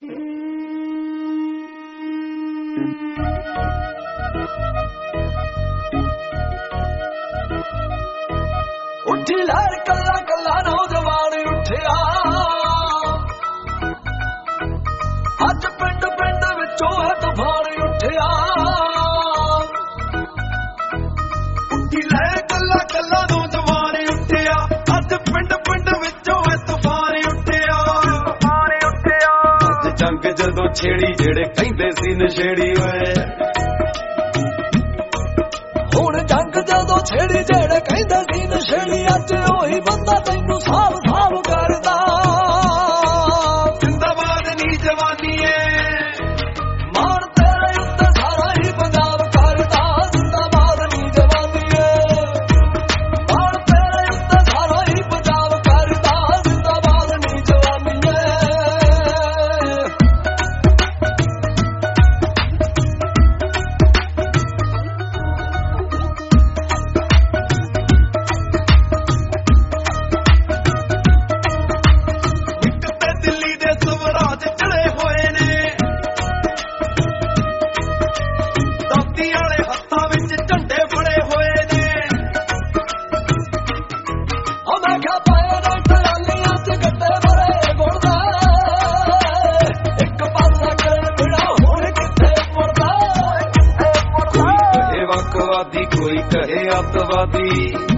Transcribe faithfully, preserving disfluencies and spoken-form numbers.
ਉੱਠੀ ਲਹਿਰ ਕੱਲਾ ਕੱਲਾ ਨੌਜਵਾਨ ਉੱਠਿਆ ਅੱਜ ਪਿੰਡ ਪਿੰਡ ਵਿੱਚੋਂ ਹੈ ਤੂਫਾਨ ਉੱਠਿਆ ਉੱਠੀ ਲਹਿਰ ਕੱਲਾ ਕੱਲਾ ਨੌਜਵਾਨ ਉੱਠਿਆ ਅੱਜ ਪਿੰਡ ਪਿੰਡ ਵਿੱਚੋਂ ਹੈ ਤੂਫਾਨ ਉੱਠਿਆ ਤੂਫਾਨ ਉੱਠਿਆ ਅੱਜ ਜੰਗ ਜਦੋਂ ਛੇੜੀ ਜਿਹੜੇ ਕਹਿੰਦੇ ਸੀ ਨਸ਼ੇੜੀ ਹੋਏ ਹੁਣ ਜੰਗ ਜਦੋਂ ਛੇੜੀ ਜਿਹੜੇ ਕਹਿੰਦੇ ਸੀ ਨਸ਼ੇੜੀ ਅੱਜ ਉਹੀ ਬੰਦਾ ਤੈਨੂੰ ਸਾਫ ਸਾਫ ਕਰਦਾ ਜ਼ਿੰਦਾਬਾਦ ਨੀ ਜਵਾਨੀ ਏ ਮਾਣ ਤੇਰੇ ਉੱਤੇ ਸਾਰਾ ਹੀ ਪੰਜਾਬ ਕਰਦਾ ਜ਼ਿੰਦਾਬਾਦ ਨੀ ਜਵਾਨੀ ਏ ਮਾਣ ਤੇਰੇ ਉੱਤੇ ਸਾਰਾ ਹੀ ਪੰਜਾਬ ਕਰਦਾ ਜ਼ਿੰਦਾਬਾਦ ਨੀ ਜਵਾਨੀ ਏ कोई कहे अतवादी